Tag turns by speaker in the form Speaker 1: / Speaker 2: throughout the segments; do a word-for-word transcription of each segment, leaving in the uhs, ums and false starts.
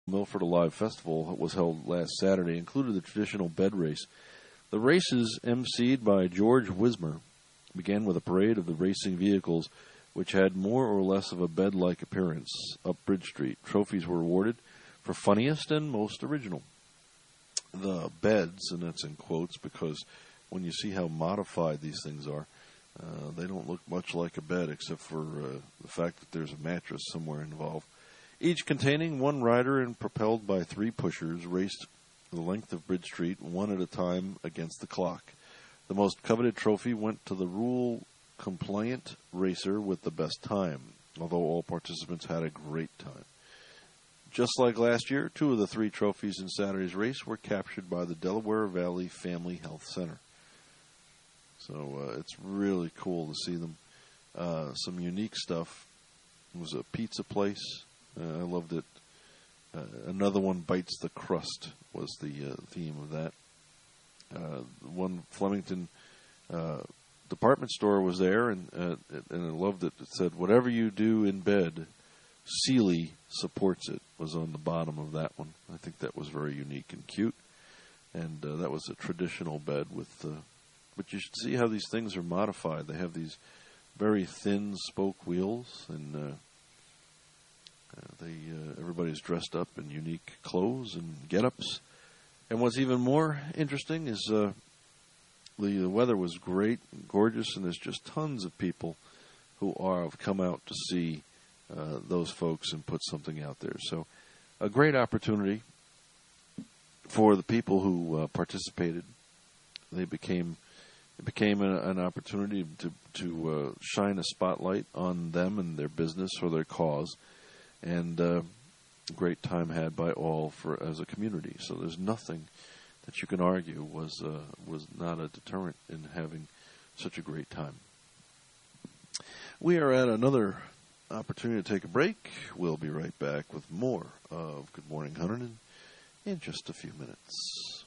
Speaker 1: Milford Alive Festival was held last Saturday included the traditional bed race. The races, emceed by George Wismer, began with a parade of the racing vehicles, which had more or less of a bed-like appearance up Bridge Street. Trophies were awarded for funniest and most original. The beds, and that's in quotes because when you see how modified these things are, uh, they don't look much like a bed except for uh, the fact that there's a mattress somewhere involved. Each containing one rider and propelled by three pushers, raced the length of Bridge Street, one at a time against the clock. The most coveted trophy went to the rule-compliant racer with the best time, although all participants had a great time. Just like last year, two of the three trophies in Saturday's race were captured by the Delaware Valley Family Health Center. So uh, it's really cool to see them. Uh, some unique stuff. It was a pizza place. Uh, I loved it. Uh, another one, Bites the Crust, was the uh, theme of that. Uh, one Flemington uh, department store was there, and uh, and I loved it. It said, "Whatever you do in bed, Sealy supports it," was on the bottom of that one. I think that was very unique and cute. And uh, that was a traditional bed with, uh, but you should see how these things are modified. They have these very thin spoke wheels, and uh, uh, they uh, everybody's dressed up in unique clothes and get-ups. And what's even more interesting is uh, the, the weather was great, and gorgeous, and there's just tons of people who are have come out to see Uh, those folks and put something out there. So a great opportunity for the people who uh, participated. They became it became a, an opportunity to to uh, shine a spotlight on them and their business or their cause, and uh, a great time had by all for as a community. So there's nothing that you can argue was uh, was not a deterrent in having such a great time. We are at another opportunity to take a break. We'll be right back with more of Good Morning Hunterdon in just a few minutes.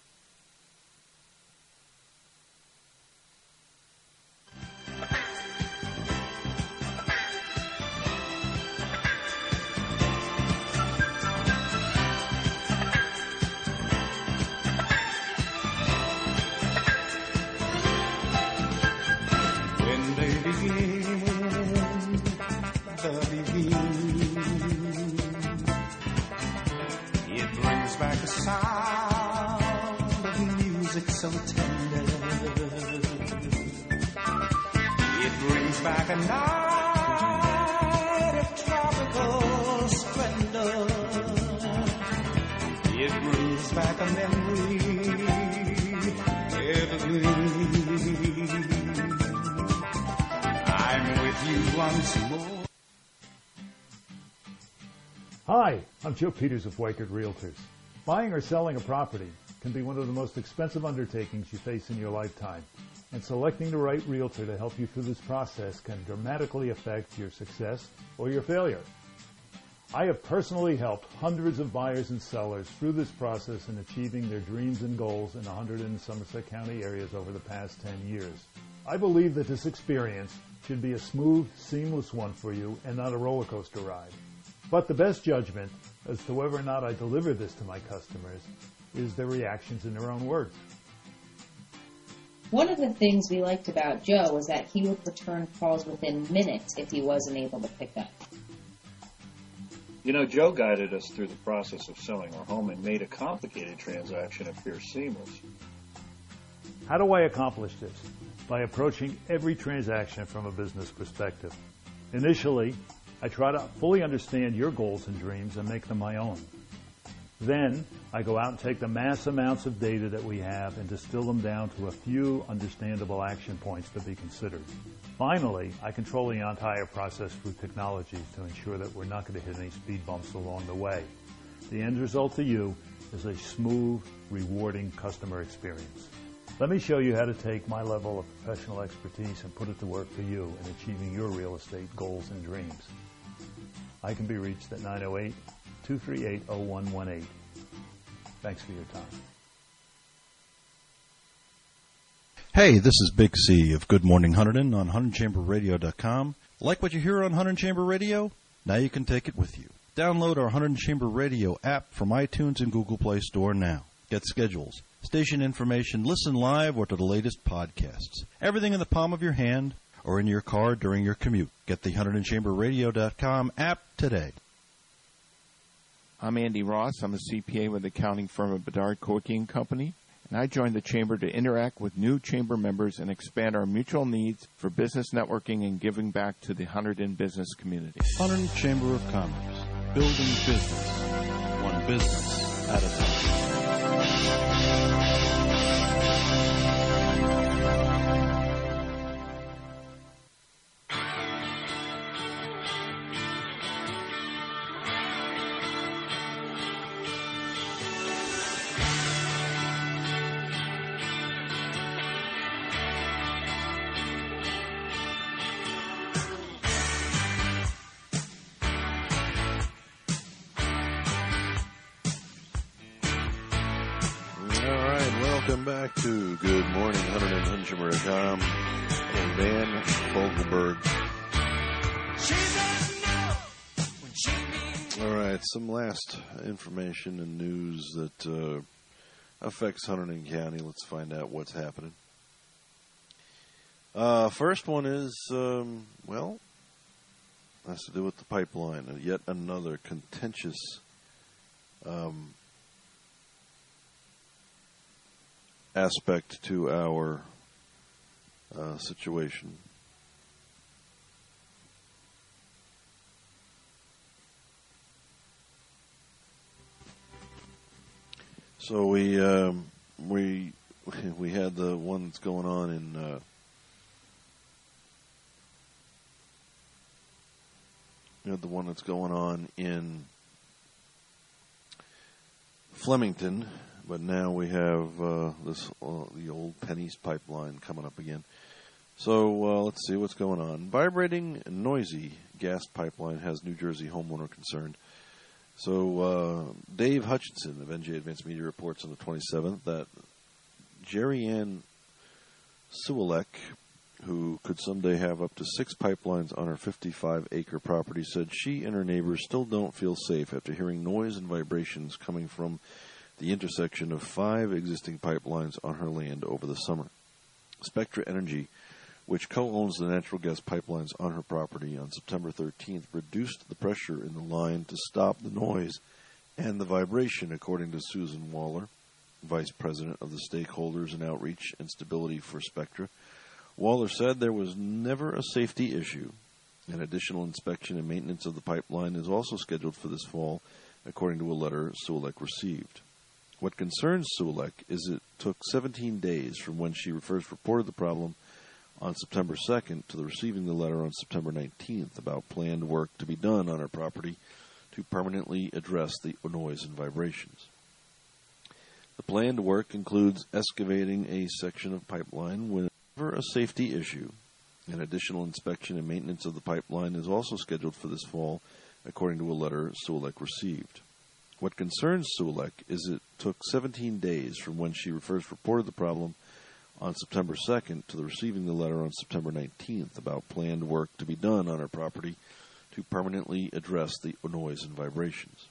Speaker 2: When they begin it brings back a sound of music so tender. It brings back a night of tropical splendor. It brings back a memory evergreen. I'm with you once more.
Speaker 3: Hi, I'm Joe Peters of Weichert Realtors. Buying or selling a property can be one of the most expensive undertakings you face in your lifetime, and selecting the right realtor to help you through this process can dramatically affect your success or your failure. I have personally helped hundreds of buyers and sellers through this process in achieving their dreams and goals in one hundred and Somerset County areas over the past ten years. I believe that this experience should be a smooth, seamless one for you and not a roller coaster ride. But the best judgment as to whether or not I deliver this to my customers is their reactions in their own words.
Speaker 4: One of the things we liked about Joe was that he would return calls within minutes if he wasn't able to pick up.
Speaker 5: You know, Joe guided us through the process of selling our home and made a complicated transaction appear seamless.
Speaker 3: How do I accomplish this? By approaching every transaction from a business perspective. Initially, I try to fully understand your goals and dreams and make them my own. Then, I go out and take the mass amounts of data that we have and distill them down to a few understandable action points to be considered. Finally, I control the entire process through technology to ensure that we're not going to hit any speed bumps along the way. The end result to you is a smooth, rewarding customer experience. Let me show you how to take my level of professional expertise and put it to work for you in achieving your real estate goals and dreams. I can be reached at nine oh eight, two three eight, oh one one eight. Thanks for your time.
Speaker 1: Hey, this is Big C of Good Morning Hunterdon on Hunterdon Chamber Radio dot com. Like what you hear on Hunterdon Chamber Radio? Now you can take it with you.
Speaker 6: Download our one hundred Chamber Radio app from iTunes and Google Play Store now. Get schedules, station information, listen live, or to the latest podcasts. Everything in the palm of your hand or in your car during your commute. Get the one hundred chamber radio dot com app today.
Speaker 7: I'm Andy Ross. I'm a C P A with the accounting firm of Bedard, Koike and Company, and I joined the Chamber to interact with new Chamber members and expand our mutual needs for business networking and giving back to the Hunterdon business community.
Speaker 6: Hunterdon Chamber of Commerce. Building business. One business at a time.
Speaker 1: Welcome back to Good Morning Hunter and Hunchimer dot com and Dan Fogelberg. All right, some last information and news that uh, affects Hunterdon County. Let's find out what's happening. Uh, first one is, um, well, has to do with the pipeline. Yet another contentious um aspect to our uh, situation. So we um, we we had the one that's going on in uh, we had the one that's going on in Flemington. But now we have uh, this uh, the old Penny's pipeline coming up again. So uh, let's see what's going on. Vibrating, noisy gas pipeline has New Jersey homeowner concerned. So uh, Dave Hutchinson of N J Advanced Media reports on the twenty-seventh that Jerry Ann Suelek, who could someday have up to six pipelines on her fifty-five acre property, said she and her neighbors still don't feel safe after hearing noise and vibrations coming from the intersection of five existing pipelines on her land over the summer. Spectra Energy, which co-owns the natural gas pipelines on her property, on September thirteenth reduced the pressure in the line to stop the noise and the vibration, according to Susan Waller, Vice President of the Stakeholders and Outreach and Stability for Spectra. Waller said there was never a safety issue. An additional inspection and maintenance of the pipeline is also scheduled for this fall, according to a letter Suelek received. What concerns Suelek is it took seventeen days from when she first reported the problem on September second to the receiving the letter on September nineteenth about planned work to be done on her property to permanently address the noise and vibrations. The planned work includes excavating a section of pipeline whenever a safety issue. An additional inspection and maintenance of the pipeline is also scheduled for this fall, according to a letter Suelek received. What concerns Suelek is it took seventeen days from when she first reported the problem on September second to the receiving the letter on September nineteenth about planned work to be done on her property to permanently address the noise and vibrations.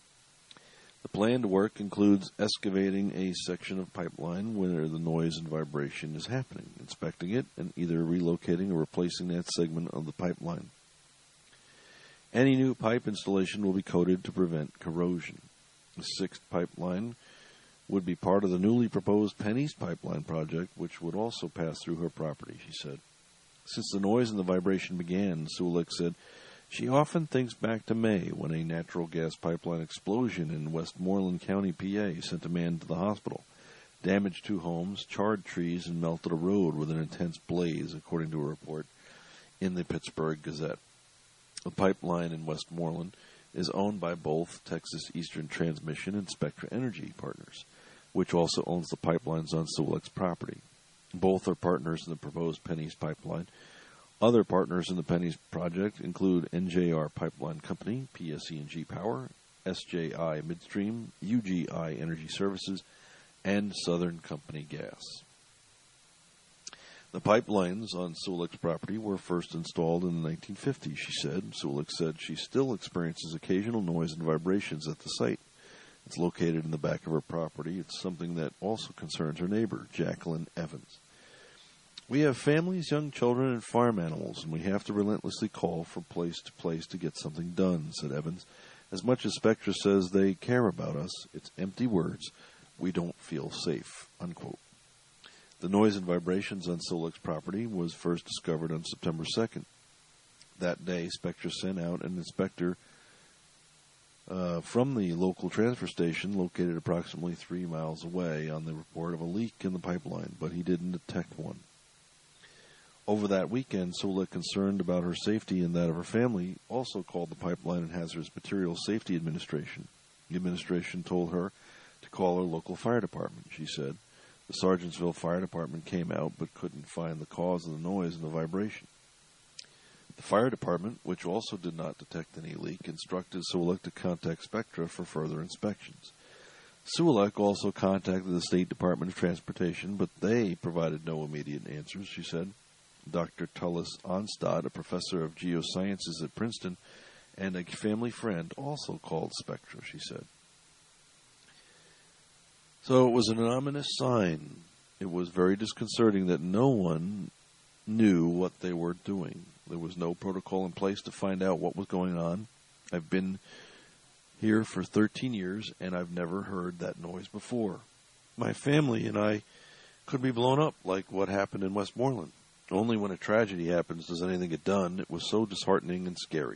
Speaker 1: The planned work includes excavating a section of pipeline where the noise and vibration is happening, inspecting it, and either relocating or replacing that segment of the pipeline. Any new pipe installation will be coated to prevent corrosion. The sixth pipeline would be part of the newly proposed Penny's pipeline project, which would also pass through her property, she said. Since the noise and the vibration began, Suelek said, she often thinks back to May when a natural gas pipeline explosion in Westmoreland County, P A, sent a man to the hospital, damaged two homes, charred trees, and melted a road with an intense blaze, according to a report in the Pittsburgh Gazette. The pipeline in Westmoreland is owned by both Texas Eastern Transmission and Spectra Energy Partners, which also owns the pipelines on Suelek's property. Both are partners in the proposed Penny's pipeline. Other partners in the Penny's project include N J R Pipeline Company, P S E and G Power, S J I Midstream, U G I Energy Services, and Southern Company Gas. The pipelines on Sulick's property were first installed in the nineteen fifties, she said. Sulick said she still experiences occasional noise and vibrations at the site. It's located in the back of her property. It's something that also concerns her neighbor, Jacqueline Evans. We have families, young children, and farm animals, and we have to relentlessly call from place to place to get something done, said Evans. As much as Spectra says they care about us, it's empty words. We don't feel safe, unquote. The noise and vibrations on Sulick's property was first discovered on September second. That day, Spectra sent out an inspector uh, from the local transfer station located approximately three miles away on the report of a leak in the pipeline, but he didn't detect one. Over that weekend, Sulick, concerned about her safety and that of her family, also called the Pipeline and Hazardous Materials Safety Administration. The administration told her to call her local fire department, she said. The Sargentsville Fire Department came out but couldn't find the cause of the noise and the vibration. The fire department, which also did not detect any leak, instructed Sulick to contact Spectra for further inspections. Sulick also contacted the State Department of Transportation, but they provided no immediate answers, she said. Doctor Tullis Onstad, a professor of geosciences at Princeton, and a family friend also called Spectra, she said. So it was an ominous sign. It was very disconcerting that no one knew what they were doing. There was no protocol in place to find out what was going on. I've been here for thirteen years, and I've never heard that noise before. My family and I could be blown up like what happened in Westmoreland. Only when a tragedy happens does anything get done. It was so disheartening and scary.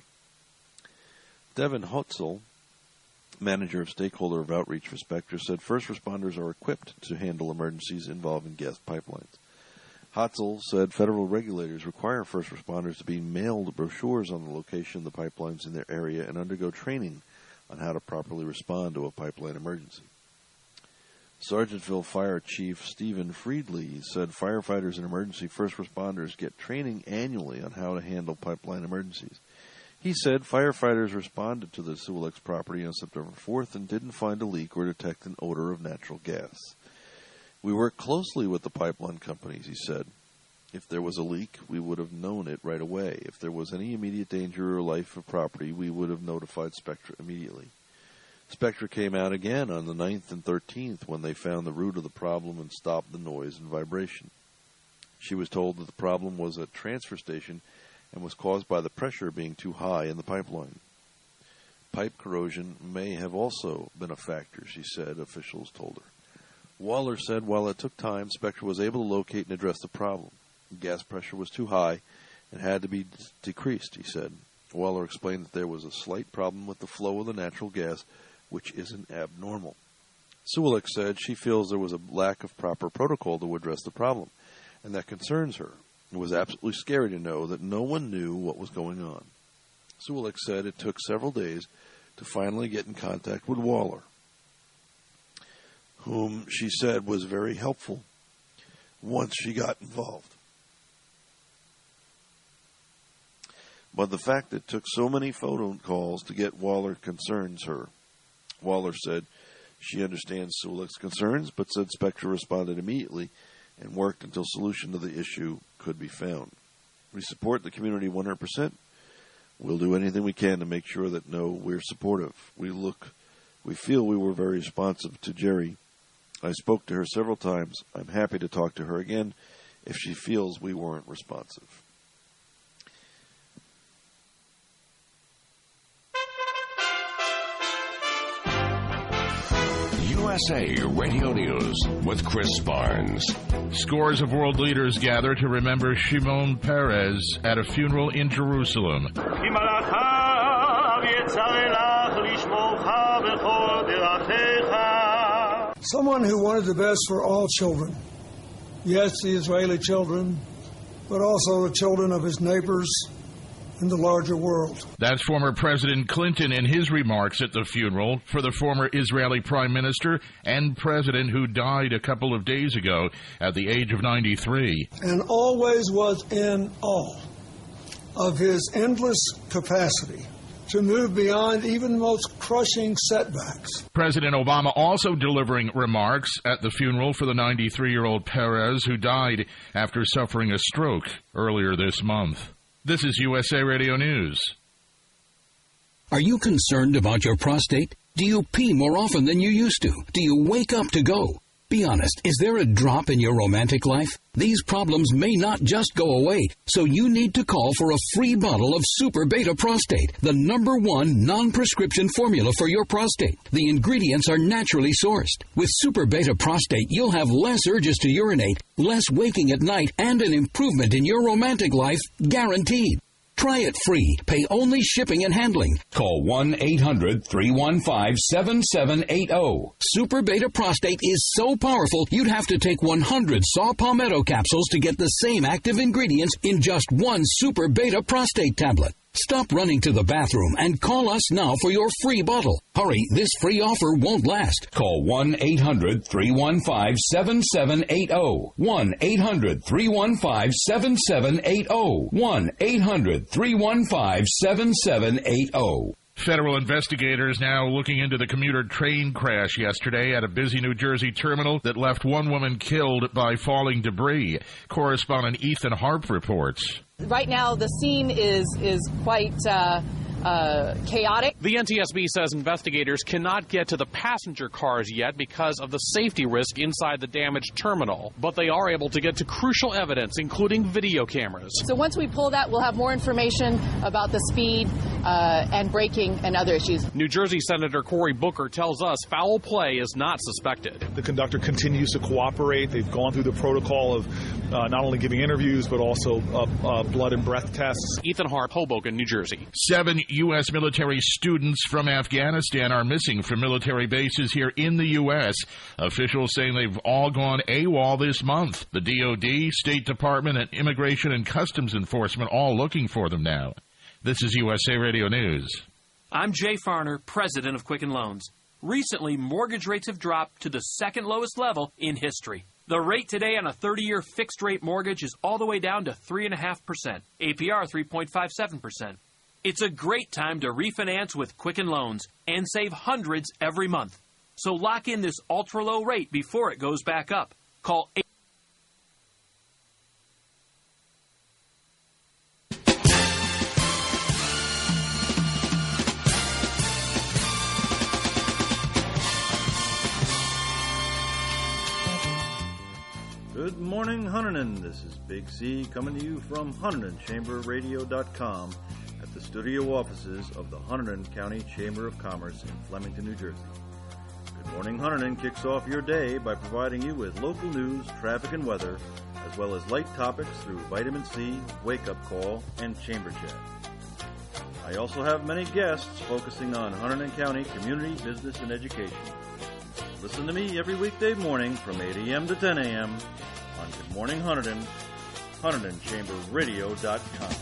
Speaker 1: Devin Hutzel, manager of stakeholder of outreach for Spectra, said first responders are equipped to handle emergencies involving gas pipelines. Hutzel said federal regulators require first responders to be mailed brochures on the location of the pipelines in their area and undergo training on how to properly respond to a pipeline emergency. Sargentsville Fire Chief Stephen Friedley said firefighters and emergency first responders get training annually on how to handle pipeline emergencies. He said firefighters responded to the Sulick's property on September fourth and didn't find a leak or detect an odor of natural gas. We work closely with the pipeline companies, he said. If there was a leak, we would have known it right away. If there was any immediate danger or life of property, we would have notified Spectra immediately. Spectra came out again on the ninth and thirteenth when they found the root of the problem and stopped the noise and vibration. She was told that the problem was at transfer station and was caused by the pressure being too high in the pipeline. Pipe corrosion may have also been a factor, she said, officials told her. Waller said while it took time, Spectra was able to locate and address the problem. Gas pressure was too high and had to be d- decreased, he said. Waller explained that there was a slight problem with the flow of the natural gas, which isn't abnormal. Sulick said she feels there was a lack of proper protocol to address the problem, and that concerns her. It was absolutely scary to know that no one knew what was going on. Sulick said it took several days to finally get in contact with Waller, whom she said was very helpful once she got involved. But the fact that it took so many phone calls to get Waller concerns her. Waller said she understands Sulick's concerns, but said Spectra responded immediately and worked until solution to the issue could be found. We support the community one hundred percent. We'll do anything we can to make sure that no, we're supportive. We look, we feel we were very responsive to Jerry. I spoke to her several times. I'm happy to talk to her again if she feels we weren't responsive.
Speaker 8: U S A Radio News with Chris Barnes.
Speaker 9: Scores of world leaders gather to remember Shimon Peres at a funeral in Jerusalem.
Speaker 10: Someone who wanted the best for all children. Yes, the Israeli children, but also the children of his neighbors in the larger world.
Speaker 9: That's former President Clinton in his remarks at the funeral for the former Israeli Prime Minister and President who died a couple of days ago at the age of ninety-three.
Speaker 10: And always was in awe of his endless capacity to move beyond even the most crushing setbacks.
Speaker 9: President Obama also delivering remarks at the funeral for the ninety-three-year-old Perez, who died after suffering a stroke earlier this month. This is U S A Radio News.
Speaker 11: Are you concerned about your prostate? Do you pee more often than you used to? Do you wake up to go? Be honest, is there a drop in your romantic life? These problems may not just go away, so you need to call for a free bottle of Super Beta Prostate, the number one non-prescription formula for your prostate. The ingredients are naturally sourced. With Super Beta Prostate, you'll have less urges to urinate, less waking at night, and an improvement in your romantic life, guaranteed. Try it free. Pay only shipping and handling. Call one eight hundred three one five seven seven eight zero. Super Beta Prostate is so powerful, you'd have to take one hundred Saw Palmetto capsules to get the same active ingredients in just one Super Beta Prostate tablet. Stop running to the bathroom and call us now for your free bottle. Hurry, this free offer won't last. Call one eight hundred three one five seven seven eight zero. one eight hundred three one five seven seven eight zero. one eight hundred three one five seven seven eight zero.
Speaker 9: Federal investigators now looking into the commuter train crash yesterday at a busy New Jersey terminal that left one woman killed by falling debris. Correspondent Ethan Harp reports.
Speaker 12: Right now, the scene is is quite uh, uh, chaotic.
Speaker 13: The N T S B says investigators cannot get to the passenger cars yet because of the safety risk inside the damaged terminal, but they are able to get to crucial evidence, including video cameras.
Speaker 12: So once we pull that, we'll have more information about the speed uh, and braking and other issues.
Speaker 13: New Jersey Senator Cory Booker tells us foul play is not suspected.
Speaker 14: The conductor continues to cooperate. They've gone through the protocol of uh, not only giving interviews, but also uh, uh, blood and breath tests.
Speaker 13: Ethan Harp, Hoboken, New Jersey.
Speaker 9: Seven U S military students from Afghanistan are missing from military bases here in the U S Officials saying they've all gone AWOL this month. The D O D, State Department, and Immigration and Customs Enforcement all looking for them now. This is U S A Radio News.
Speaker 15: I'm Jay Farner, president of Quicken Loans. Recently, mortgage rates have dropped to the second lowest level in history. The rate today on a thirty-year fixed-rate mortgage is all the way down to three point five percent, A P R three point five seven percent. It's a great time to refinance with Quicken Loans and save hundreds every month. So lock in this ultra-low rate before it goes back up. Call eight.
Speaker 6: Good morning, Huntington. This is Big C coming to you from Huntington Chamber Radio dot com at the studio offices of the Huntington County Chamber of Commerce in Flemington, New Jersey. Good Morning Huntington kicks off your day by providing you with local news, traffic, and weather, as well as light topics through Vitamin C, Wake Up Call, and Chamber Chat. I also have many guests focusing on Huntington County community, business, and education. Listen to me every weekday morning from eight a.m. to ten a.m. on Good Morning Huntington, Huntington Chamber Radio dot com.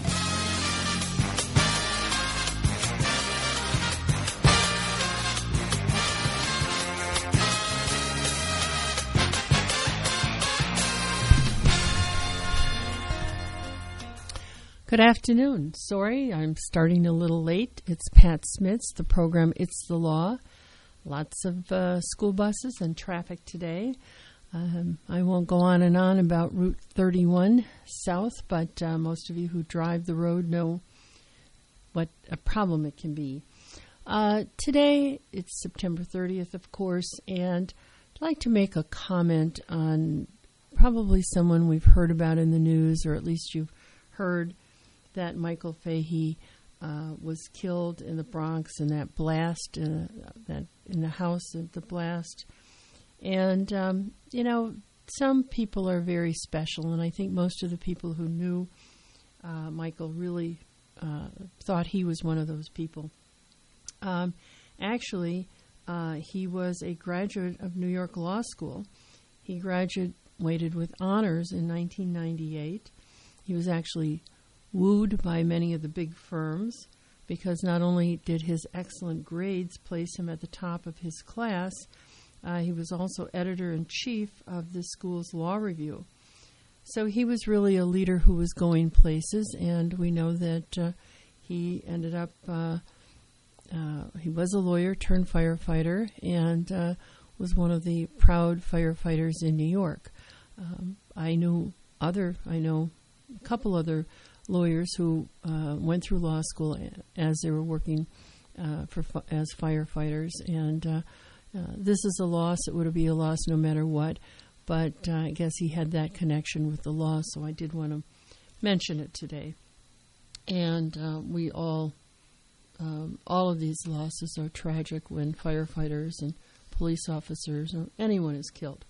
Speaker 16: Good afternoon. Sorry, I'm starting a little late. It's Pat Smits, the program It's the Law. Lots of uh, school buses and traffic today. Um, I won't go on and on about Route thirty-one South, but uh, most of you who drive the road know what a problem it can be. Uh, today, it's September thirtieth, of course, and I'd like to make a comment on probably someone we've heard about in the news, or at least you've heard that Michael Fahey uh, was killed in the Bronx in that blast, uh, that in the house at the blast. And, um, you know, some people are very special, and I think most of the people who knew uh, Michael really uh, thought he was one of those people. Um, actually, uh, he was a graduate of New York Law School. He graduated with honors in nineteen ninety-eight. He was actually wooed by many of the big firms because not only did his excellent grades place him at the top of his class, uh, he was also editor-in-chief of the school's law review. So he was really a leader who was going places, and we know that uh, he ended up uh, uh, he was a lawyer turned firefighter and uh, was one of the proud firefighters in New York. Um, I knew other, I know a couple other lawyers who uh, went through law school as they were working uh, for as firefighters, and uh, uh, this is a loss. It would be a loss no matter what, but uh, I guess he had that connection with the law, so I did want to mention it today. And uh, we all, um, all of these losses are tragic when firefighters and police officers or anyone is killed.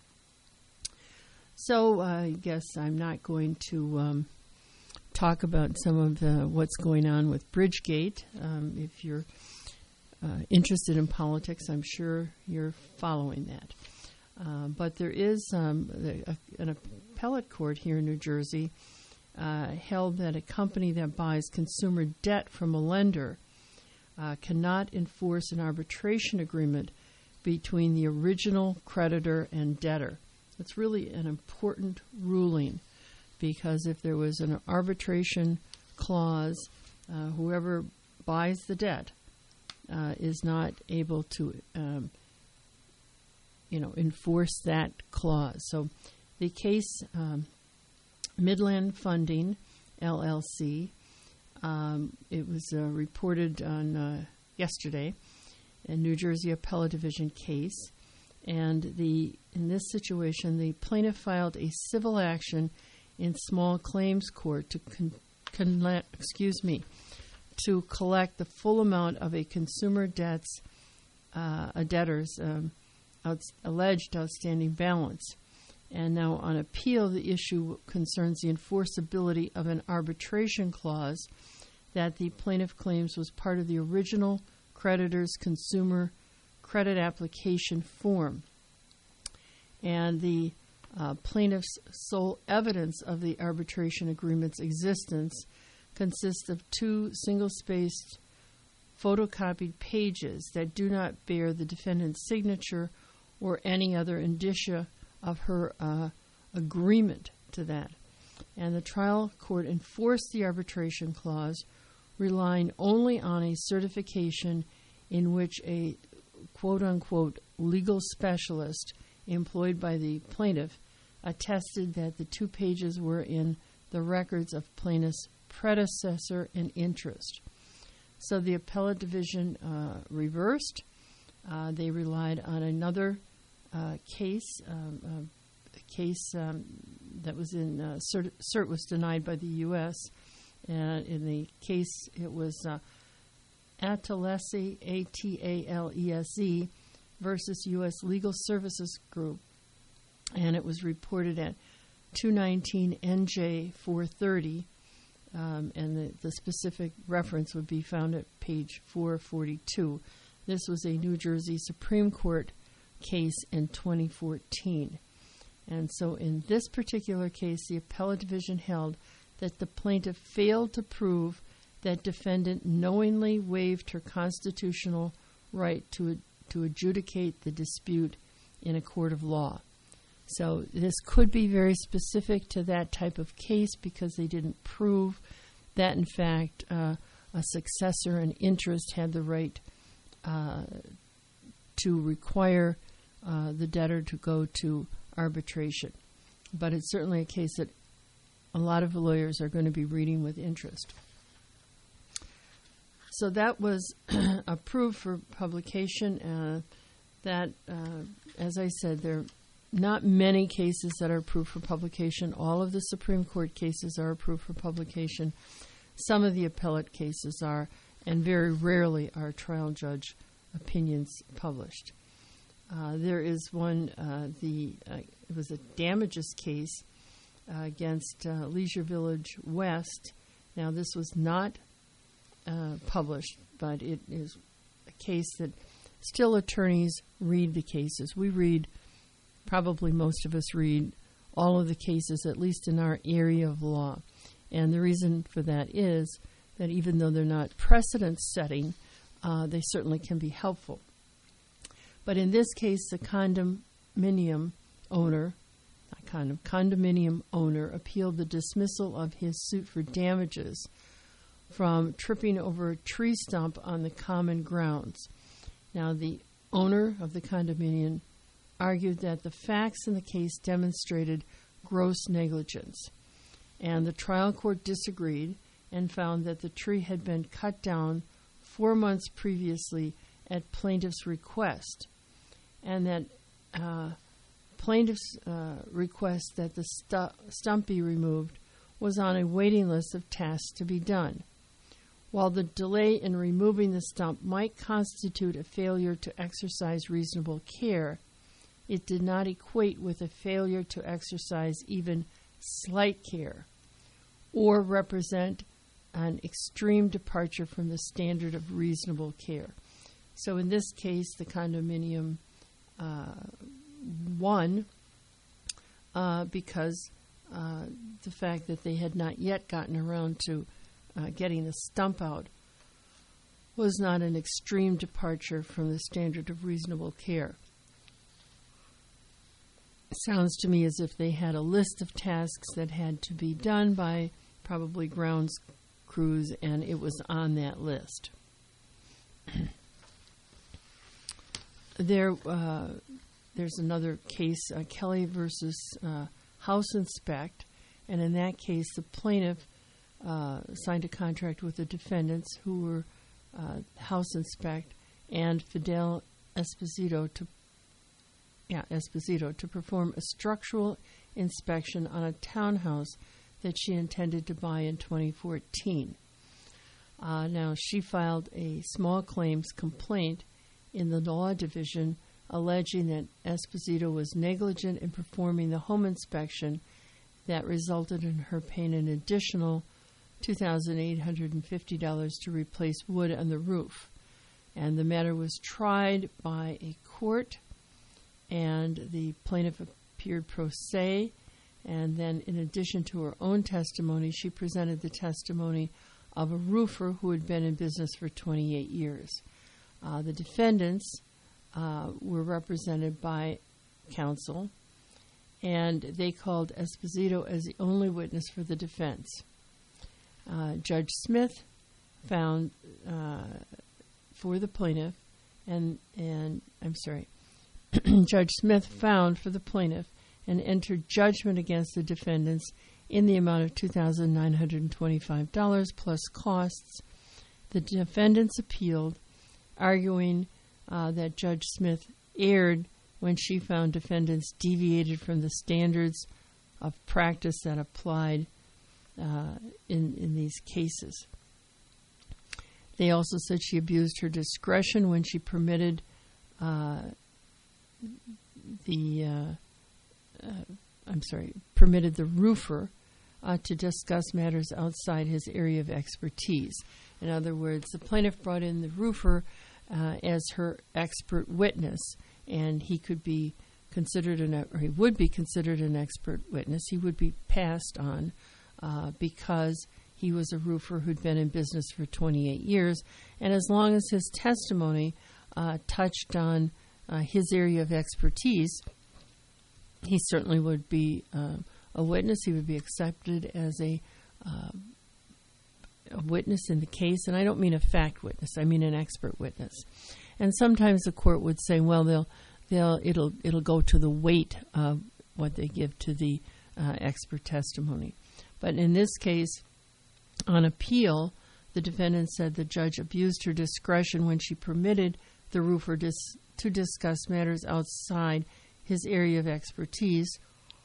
Speaker 16: So uh, I guess I'm not going to um, talk about some of the, what's going on with Bridgegate. Um, if you're uh, interested in politics, I'm sure you're following that. Uh, but there is um, a, an appellate court here in New Jersey uh, held that a company that buys consumer debt from a lender uh, cannot enforce an arbitration agreement between the original creditor and debtor. It's really an important ruling, because if there was an arbitration clause, uh, whoever buys the debt uh, is not able to, um, you know, enforce that clause. So the case, um, Midland Funding, L L C, um, it was uh, reported on uh, yesterday, a New Jersey Appellate Division case. And the in this situation, the plaintiff filed a civil action in small claims court to con, con, excuse me to collect the full amount of a consumer debt's uh, a debtor's um, outs, alleged outstanding balance. And now on appeal, the issue concerns the enforceability of an arbitration clause that the plaintiff claims was part of the original creditor's consumer credit application form. And the uh, plaintiff's sole evidence of the arbitration agreement's existence consists of two single-spaced photocopied pages that do not bear the defendant's signature or any other indicia of her uh, agreement to that. And the trial court enforced the arbitration clause, relying only on a certification in which a quote-unquote legal specialist employed by the plaintiff attested that the two pages were in the records of plaintiff's predecessor in interest. So the appellate division uh, reversed. Uh, they relied on another uh, case, um, uh, a case um, that was in uh, cert, cert was denied by the U S And in the case, it was uh, Atalese, A T A L E S E, versus U S Legal Services Group. And it was reported at two nineteen N J four thirty, um, and the, the specific reference would be found at page four forty-two. This was a New Jersey Supreme Court case in twenty fourteen. And so in this particular case, the appellate division held that the plaintiff failed to prove that defendant knowingly waived her constitutional right to to adjudicate the dispute in a court of law. So this could be very specific to that type of case because they didn't prove that, in fact, uh, a successor in interest had the right uh, to require uh, the debtor to go to arbitration. But it's certainly a case that a lot of lawyers are going to be reading with interest. So that was approved for publication. Uh, that, uh, as I said, there are not many cases that are approved for publication. All of the Supreme Court cases are approved for publication. Some of the appellate cases are, and very rarely are trial judge opinions published. Uh, there is one, uh, the uh, it was a damages case uh, against uh, Leisure Village West. Now, this was not Uh, published, but it is a case that still attorneys read the cases. We read, probably most of us read all of the cases, at least in our area of law. And the reason for that is that even though they're not precedent-setting, uh, they certainly can be helpful. But in this case, the condominium owner, not condom, condominium owner appealed the dismissal of his suit for damages, from tripping over a tree stump on the common grounds. Now, the owner of the condominium argued that the facts in the case demonstrated gross negligence, and the trial court disagreed and found that the tree had been cut down four months previously at plaintiff's request, and that uh, plaintiff's uh, request that the stu- stump be removed was on a waiting list of tasks to be done. While the delay in removing the stump might constitute a failure to exercise reasonable care, it did not equate with a failure to exercise even slight care or represent an extreme departure from the standard of reasonable care. So in this case, the condominium uh, won uh, because uh, the fact that they had not yet gotten around to uh, getting the stump out was not an extreme departure from the standard of reasonable care. It sounds to me as if they had a list of tasks that had to be done by probably grounds crews, and it was on that list. there, uh, there's another case, uh, Kelly versus uh, House Inspect, and in that case, the plaintiff uh, signed a contract with the defendants, who were uh, House Inspect and Fidel Esposito to Yeah, Esposito, to perform a structural inspection on a townhouse that she intended to buy in twenty fourteen. Uh, now, she filed a small claims complaint in the law division alleging that Esposito was negligent in performing the home inspection that resulted in her paying an additional two thousand eight hundred fifty dollars to replace wood on the roof. And the matter was tried by a court, and the plaintiff appeared pro se, and then in addition to her own testimony, she presented the testimony of a roofer who had been in business for twenty-eight years. Uh, the defendants uh, were represented by counsel, and they called Esposito as the only witness for the defense. Uh, Judge Smith found uh, for the plaintiff, and, and I'm sorry, Judge Smith found for the plaintiff and entered judgment against the defendants in the amount of two thousand nine hundred twenty-five dollars plus costs. The defendants appealed, arguing uh, that Judge Smith erred when she found defendants deviated from the standards of practice that applied uh, in, in these cases. They also said she abused her discretion when she permitted uh, the uh, uh, I'm sorry, permitted the roofer uh, to discuss matters outside his area of expertise. In other words, the plaintiff brought in the roofer uh, as her expert witness, and he could be considered an, or he would be considered an expert witness. He would be passed on uh, because he was a roofer who'd been in business for twenty-eight years, and as long as his testimony uh, touched on uh, his area of expertise, he certainly would be uh, a witness. He would be accepted as a, uh, a witness in the case, and I don't mean a fact witness. I mean an expert witness. And sometimes the court would say, well, they'll, they'll, it'll, it'll go to the weight of what they give to the uh, expert testimony. But in this case, on appeal, the defendant said the judge abused her discretion when she permitted the roofer dis- to discuss matters outside his area of expertise.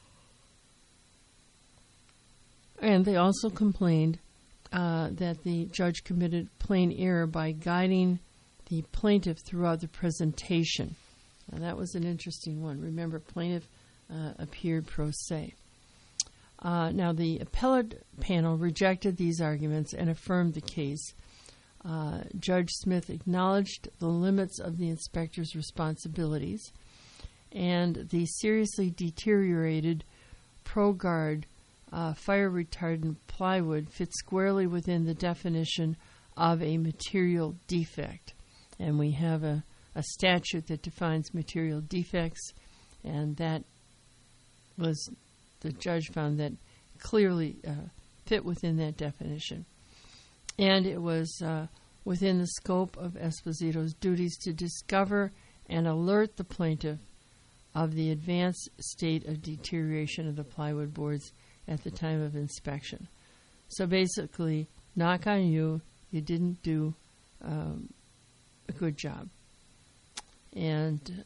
Speaker 16: And they also complained uh, that the judge committed plain error by guiding the plaintiff throughout the presentation. Now, that was an interesting one. Remember, plaintiff uh, appeared pro se. Uh, now, the appellate panel rejected these arguments and affirmed the case. Uh, Judge Smith acknowledged the limits of the inspector's responsibilities, and the seriously deteriorated ProGuard uh, fire retardant plywood fits squarely within the definition of a material defect. And we have a, a statute that defines material defects, and that was, the judge found that clearly uh, fit within that definition. and it was uh, within the scope of Esposito's duties to discover and alert the plaintiff of the advanced state of deterioration of the plywood boards at the time of inspection. So basically, knock on you, you didn't do um, a good job. And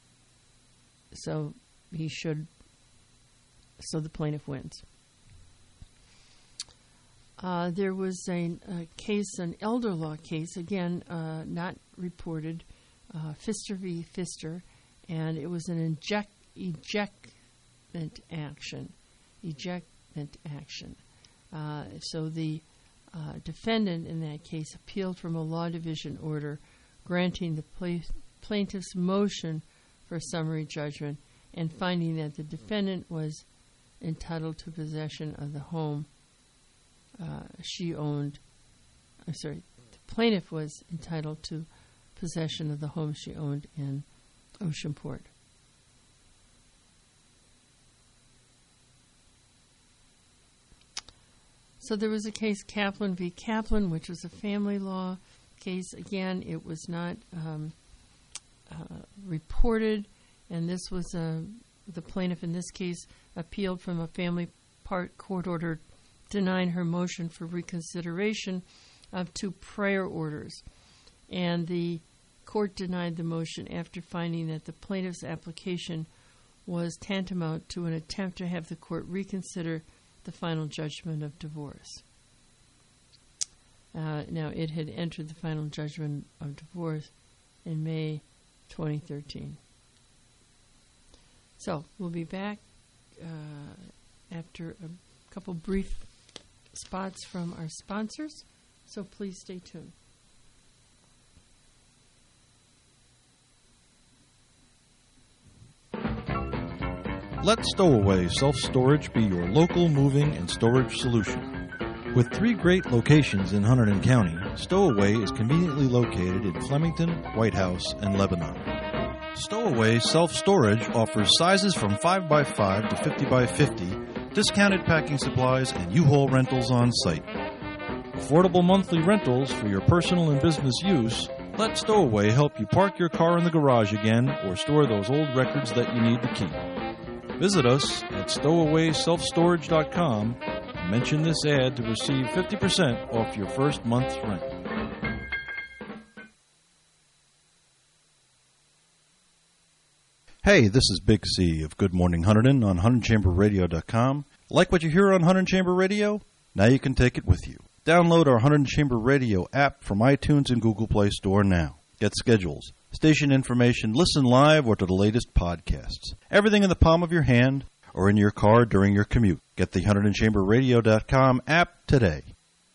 Speaker 16: so he should, so the plaintiff wins. Uh, there was a, a case, an elder law case, again, uh, not reported, uh, Pfister v. Pfister, and it was an inject, ejectment action. Ejectment action. Uh, so the uh, defendant in that case appealed from a law division order granting the pla- plaintiff's motion for summary judgment and finding that the defendant was entitled to possession of the home uh, she owned. I'm sorry, the plaintiff was entitled to possession of the home she owned in Oceanport. So there was a case, Kaplan v. Kaplan, which was a family law case. Again, it was not um, uh, reported, and this was a, the plaintiff in this case appealed from a family part court order denying her motion for reconsideration of two prior orders. And the court denied the motion after finding that the plaintiff's application was tantamount to an attempt to have the court reconsider the final judgment of divorce. Uh, now, it had entered the final judgment of divorce in May twenty thirteen. So, we'll be back uh, after a couple brief spots from our sponsors, so please stay tuned.
Speaker 6: Let Stowaway Self-Storage be your local moving and storage solution. With three great locations in Hunterdon County, Stowaway is conveniently located in Flemington, White House, and Lebanon. Stowaway Self-Storage offers sizes from five by five to fifty by fifty, discounted packing supplies, and U-Haul rentals on site. Affordable monthly rentals for your personal and business use. Let Stowaway help you park your car in the garage again or store those old records that you need to keep. Visit us at stowaway self storage dot com and mention this ad to receive fifty percent off your first month's rent. Hey, this is Big C of Good Morning Hunterdon on Hunterdon Chamber Radio dot com. Like what you hear on Hunterdon Chamber Radio? Now you can take it with you. Download our Hunterdon Chamber Radio app from iTunes and Google Play Store now. Get schedules, station information, listen live, or to the latest podcasts. Everything in the palm of your hand or in your car during your commute. Get the Hunterdon Chamber Radio dot com app today.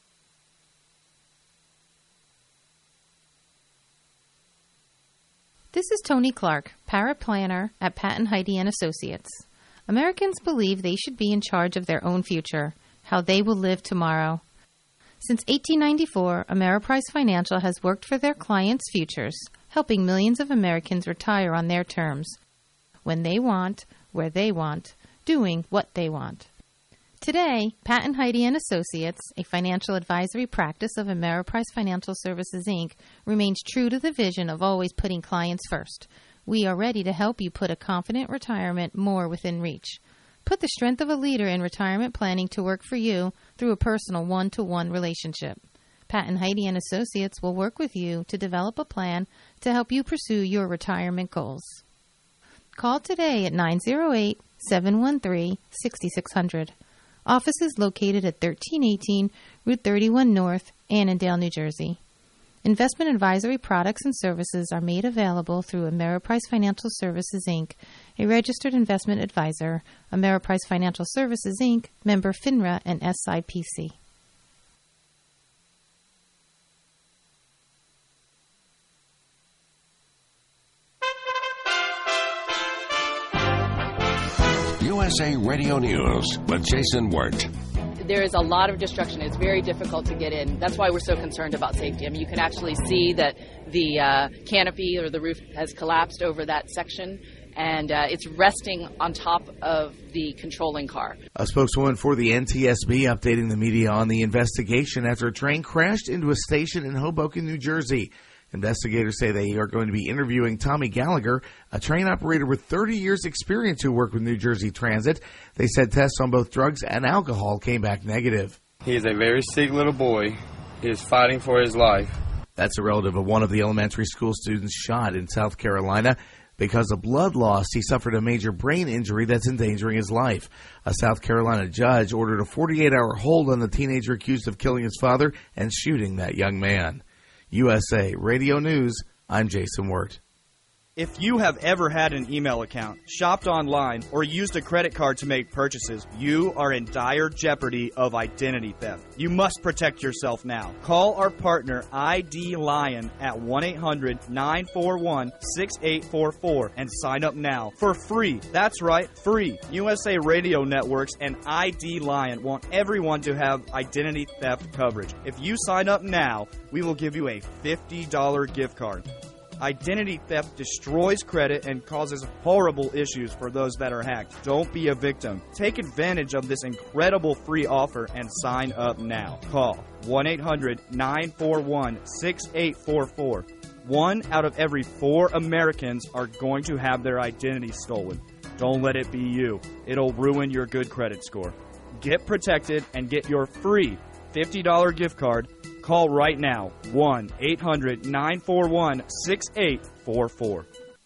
Speaker 17: This is Tony Clark, paraplanner at Patton Heidi and Associates. Americans believe they should be in charge of their own future, how they will live tomorrow. Since eighteen ninety-four, Ameriprise Financial has worked for their clients' futures, helping millions of Americans retire on their terms, when they want, where they want, doing what they want. Today, Patton Heidi and Associates, a financial advisory practice of Ameriprise Financial Services, Incorporated, remains true to the vision of always putting clients first. We are ready to help you put a confident retirement more within reach. Put the strength of a leader in retirement planning to work for you through a personal one-to-one relationship. Patton Heidi and Associates will work with you to develop a plan to help you pursue your retirement goals. Call today at nine oh eight, seven one three, six six zero zero. Office is located at thirteen eighteen Route thirty-one North, Annandale, New Jersey. Investment advisory products and services are made available through Ameriprise Financial Services, Incorporated, a registered investment advisor, Ameriprise Financial Services, Incorporated, member FINRA and S I P C.
Speaker 8: U S A Radio News with Jason Wirt.
Speaker 18: There is a lot of destruction. It's very difficult to get in. That's why we're so concerned about safety. I mean, you can actually see that the uh, canopy or the roof has collapsed over that section, and uh, it's resting on top of the controlling car.
Speaker 19: A spokeswoman for the N T S B updating the media on the investigation after a train crashed into a station in Hoboken, New Jersey. Investigators say they are going to be interviewing Tommy Gallagher, a train operator with thirty years experience who worked with New Jersey Transit. They said tests on both drugs and alcohol came back negative.
Speaker 20: He is a very sick little boy. He is fighting for his life.
Speaker 19: That's a relative of one of the elementary school students shot in South Carolina. Because of blood loss, he suffered a major brain injury that's endangering his life. A South Carolina judge ordered a forty-eight hour hold on the teenager accused of killing his father and shooting that young man. U S A Radio News, I'm Jason Wirt.
Speaker 21: If you have ever had an email account, shopped online, or used a credit card to make purchases, you are in dire jeopardy of identity theft. You must protect yourself now. Call our partner I D Lion at one eight hundred nine four one six eight four four and sign up now for free. That's right, free. U S A Radio Networks and I D Lion want everyone to have identity theft coverage. If you sign up now, we will give you a fifty dollars gift card. Identity theft destroys credit and causes horrible issues for those that are hacked. Don't be a victim. Take advantage of this incredible free offer and sign up now. Call one eight hundred nine four one six eight four four. One out of every four Americans are going to have their identity stolen. Don't let it be you. It'll ruin your good credit score. Get protected and get your free fifty dollars gift card. Call right now, one eight hundred nine four one six eight four four.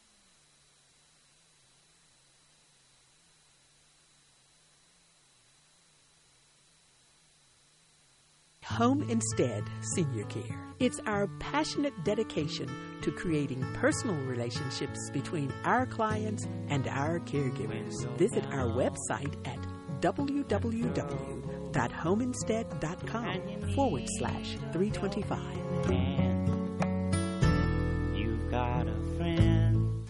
Speaker 22: Home Instead Senior Care. It's our passionate dedication to creating personal relationships between our clients and our caregivers. Visit our website at w w w dot homeinstead dot com forward slash three twenty-five.
Speaker 2: You've got a friend.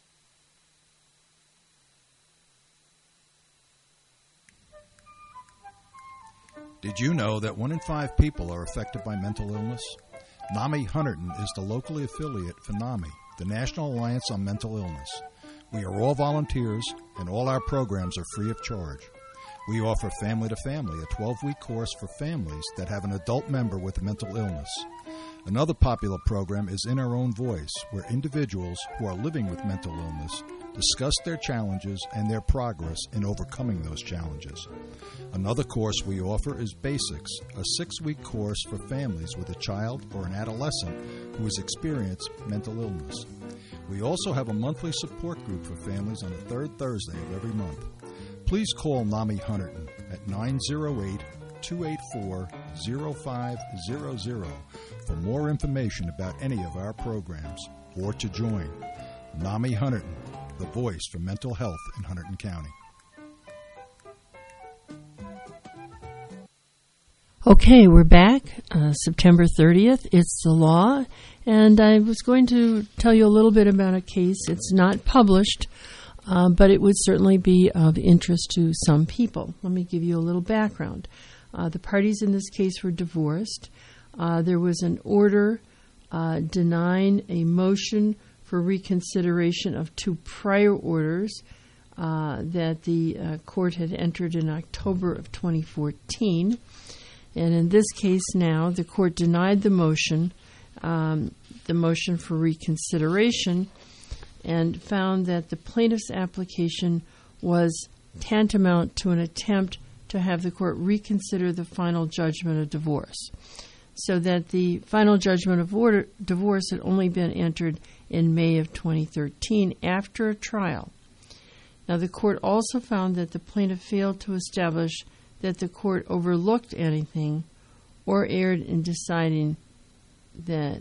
Speaker 6: Did you know that one in five people are affected by mental illness? NAMI Hunterdon is the locally affiliate for NAMI, the National Alliance on Mental Illness. We are all volunteers, and all our programs are free of charge. We offer Family to Family, a twelve-week course for families that have an adult member with a mental illness. Another popular program is In Our Own Voice, where individuals who are living with mental illness discuss their challenges and their progress in overcoming those challenges. Another course we offer is Basics, a six-week course for families with a child or an adolescent who has experienced mental illness. We also have a monthly support group for families on the third Thursday of every month. Please call NAMI Hunterdon at nine oh eight, two eight four, oh five hundred for more information about any of our programs or to join. NAMI Hunterdon, the voice for mental health in Hunterdon County.
Speaker 16: Okay, we're back. Uh, September thirtieth, It's the Law. And I was going to tell you a little bit about a case. It's not published, uh, but it would certainly be of interest to some people. Let me give you a little background. Uh, the parties in this case were divorced. Uh, there was an order uh, denying a motion for reconsideration of two prior orders uh, that the uh, court had entered in October of twenty fourteen. And in this case now, the court denied the motion, um, the motion for reconsideration, and found that the plaintiff's application was tantamount to an attempt to have the court reconsider the final judgment of divorce, so that the final judgment of order, divorce had only been entered in May of twenty thirteen after a trial. Now, the court also found that the plaintiff failed to establish that the court overlooked anything or erred in deciding that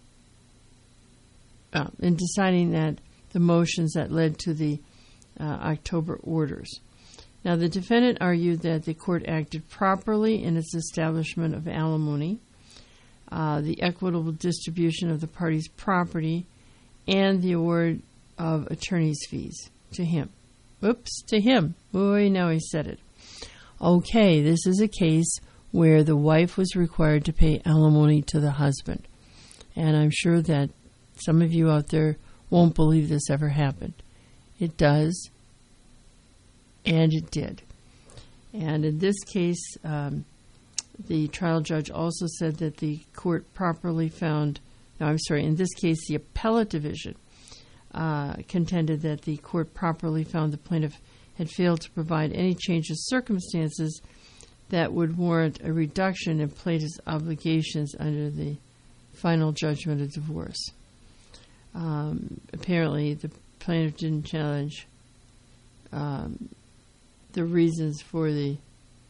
Speaker 16: uh, in deciding that the motions that led to the uh, October orders. Now, the defendant argued that the court acted properly in its establishment of alimony, uh, the equitable distribution of the party's property, and the award of attorney's fees to him. Oops, to him. Boy, now he said it. Okay, this is a case where the wife was required to pay alimony to the husband. And I'm sure that some of you out there won't believe this ever happened. It does, and it did. And in this case, um, the trial judge also said that the court properly found, no, I'm sorry, in this case, the appellate division uh, contended that the court properly found the plaintiff had failed to provide any change of circumstances that would warrant a reduction in plaintiff's obligations under the final judgment of divorce. Um, apparently, the plaintiff didn't challenge um, the reasons for the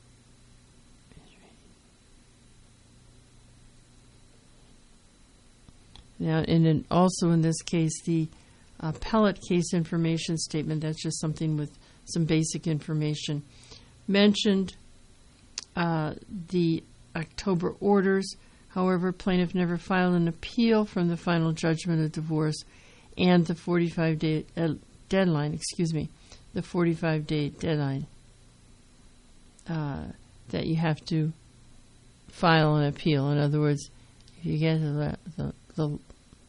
Speaker 16: now, and then also in this case, the appellate case information statement, that's just something with some basic information, mentioned uh, the October orders. However, plaintiff never filed an appeal from the final judgment of divorce and the forty-five day uh, deadline, excuse me, the forty-five day deadline uh, that you have to file an appeal. In other words, if you get the, the, the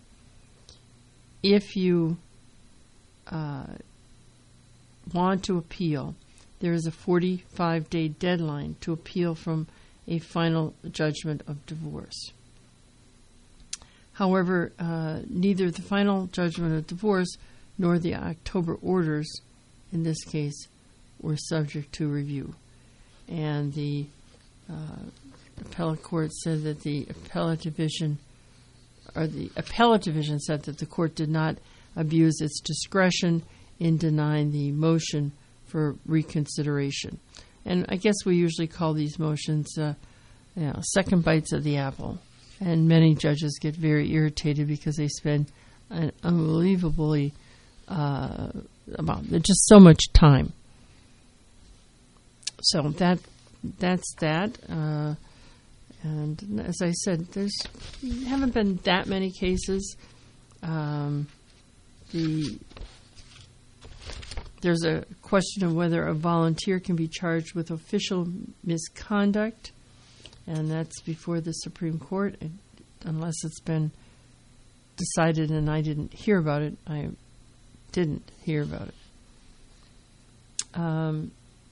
Speaker 16: if you uh, want to appeal, there is a forty-five day deadline to appeal from a final judgment of divorce. However, uh, neither the final judgment of divorce nor the October orders, in this case, were subject to review. And the uh, appellate court said that the appellate division, or the appellate division said that the court did not abuse its discretion in denying the motion for reconsideration. And I guess we usually call these motions uh, you know, second bites of the apple. And many judges get very irritated because they spend an unbelievably uh, amount, just so much time. So that that's that. Uh, and as I said, there's haven't been that many cases. Um, the There's a question of whether a volunteer can be charged with official misconduct, and that's before the Supreme Court. It, unless it's been decided and I didn't hear about it, I didn't hear about it. Um,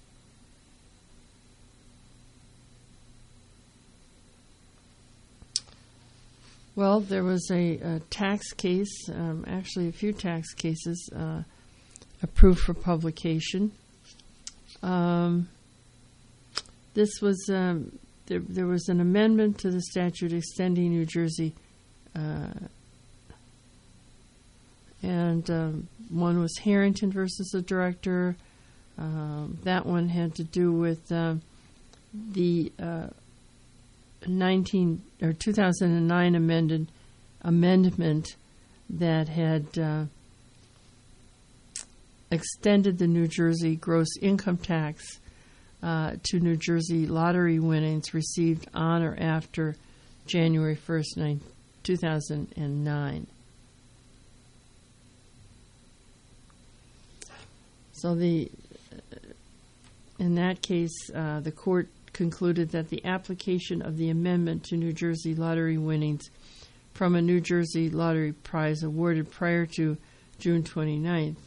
Speaker 16: well, there was a, a tax case, um, actually a few tax cases, uh, approved for publication. Um, this was um, there, there was an amendment to the statute extending New Jersey, uh, and um, one was Harrington versus the director. Um, that one had to do with uh, the uh, nineteen or two thousand nine amended amendment that had Uh, extended the New Jersey gross income tax uh, to New Jersey lottery winnings received on or after January first, two thousand nine. So the in that case, uh, the court concluded that the application of the amendment to New Jersey lottery winnings from a New Jersey lottery prize awarded prior to June twenty-ninth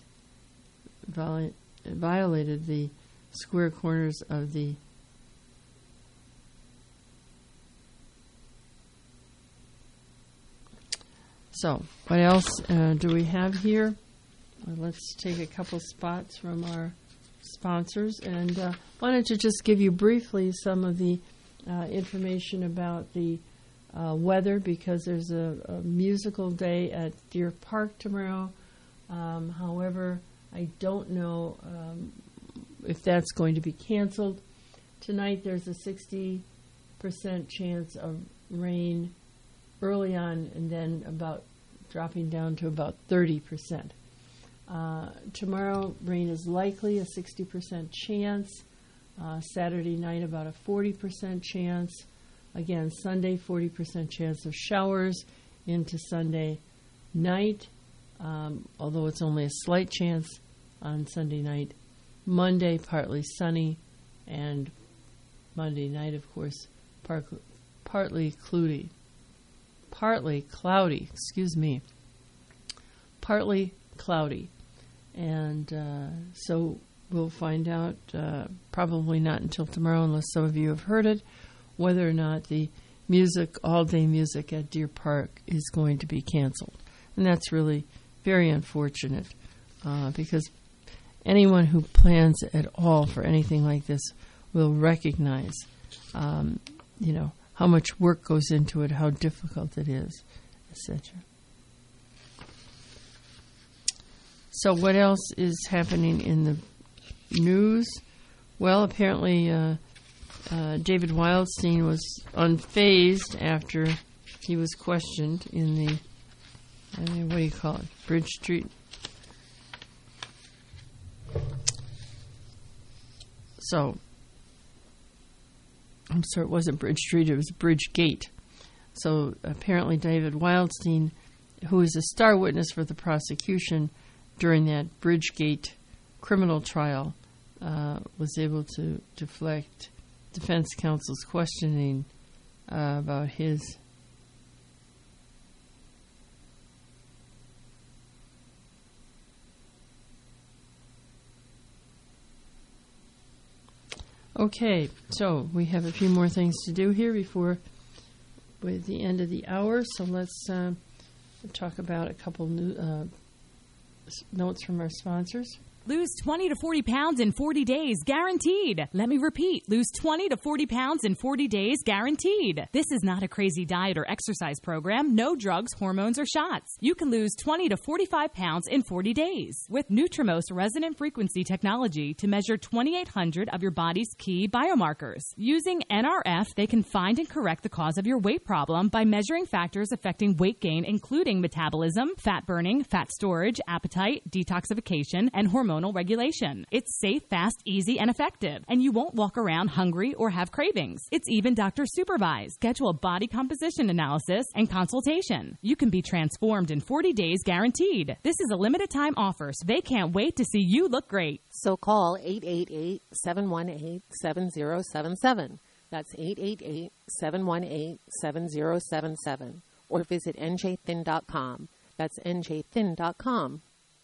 Speaker 16: violated the square corners of the so what else uh, do we have here? Well, let's take a couple spots from our sponsors, and uh, wanted to just give you briefly some of the uh, information about the uh, weather, because there's a, a musical day at Deer Park tomorrow. Um, however, I don't know um, if that's going to be canceled. Tonight there's a sixty percent chance of rain early on, and then about dropping down to about thirty percent. Uh, tomorrow, rain is likely, a sixty percent chance. Uh, Saturday night, about a forty percent chance. Again, Sunday, forty percent chance of showers into Sunday night. Um, although it's only a slight chance on Sunday night. Monday, partly sunny, and Monday night, of course, par- partly cloudy. Partly cloudy, excuse me. Partly cloudy. And uh, so we'll find out, uh, probably not until tomorrow, unless some of you have heard it, whether or not the music, all-day music at Deer Park is going to be canceled. And that's really very unfortunate, uh, because anyone who plans at all for anything like this will recognize, um, you know, how much work goes into it, how difficult it is, et cetera. So what else is happening in the news? Well, apparently uh, uh, David Wildstein was unfazed after he was questioned in the, I mean, what do you call it, Bridge Street? So, I'm sorry, it wasn't Bridge Street, it was Bridge Gate. So apparently David Wildstein, who is a star witness for the prosecution during that Bridgegate criminal trial, uh, was able to deflect defense counsel's questioning uh, about his Okay, so we have a few more things to do here before with the end of the hour. So let's uh, talk about a couple new uh, notes from our sponsors.
Speaker 4: Lose twenty to forty pounds in forty days, guaranteed. Let me repeat, lose twenty to forty pounds in forty days, guaranteed. This is not a crazy diet or exercise program. No drugs, hormones, or shots. You can lose twenty to forty-five pounds in forty days with Nutrimost resonant frequency technology to measure twenty-eight hundred of your body's key biomarkers. Using N R F, they can find and correct the cause of your weight problem by measuring factors affecting weight gain, including metabolism, fat burning, fat storage, appetite, detoxification, and hormonal regulation. It's safe, fast, easy, and effective, and you won't walk around hungry or have cravings. It's even doctor supervised. Schedule a body composition analysis and consultation. You can be transformed in forty days, guaranteed. This is a limited time offer, so they can't wait to see you look great.
Speaker 5: So call eight eight eight, seven one eight, seven zero seven seven. That's eight eight eight, seven one eight, seven zero seven seven. Or visit N J thin dot com. That's N J thin dot com.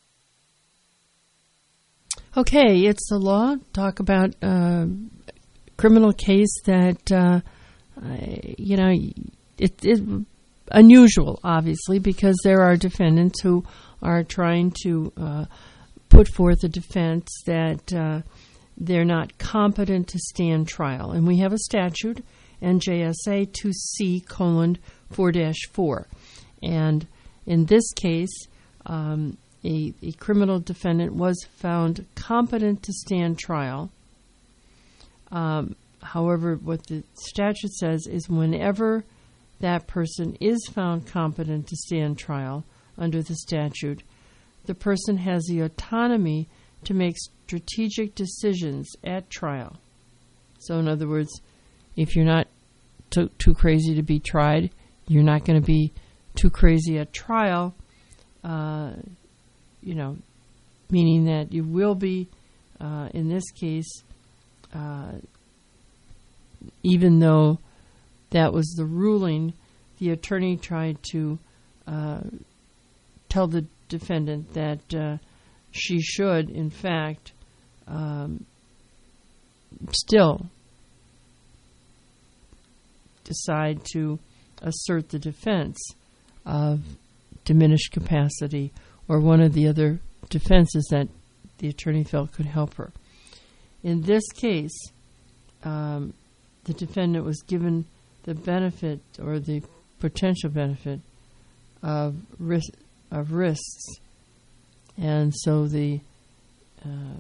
Speaker 16: Okay, it's the law. Talk about a uh, criminal case that, uh, I, you know, it's it, unusual, obviously, because there are defendants who are trying to uh, put forth a defense that uh, they're not competent to stand trial. And we have a statute, N J S A two C colon four dash four. And in this case, um, A, a criminal defendant was found competent to stand trial. Um, however, what the statute says is whenever that person is found competent to stand trial under the statute, the person has the autonomy to make strategic decisions at trial. So in other words, if you're not too, too crazy to be tried, you're not going to be too crazy at trial, uh, you know, meaning that you will be, uh, in this case, uh, even though that was the ruling, the attorney tried to uh, tell the defendant that uh, she should, in fact, um, still decide to assert the defense of diminished capacity or one of the other defenses that the attorney felt could help her. In this case, um, the defendant was given the benefit or the potential benefit of, ris- of risks. And so the uh,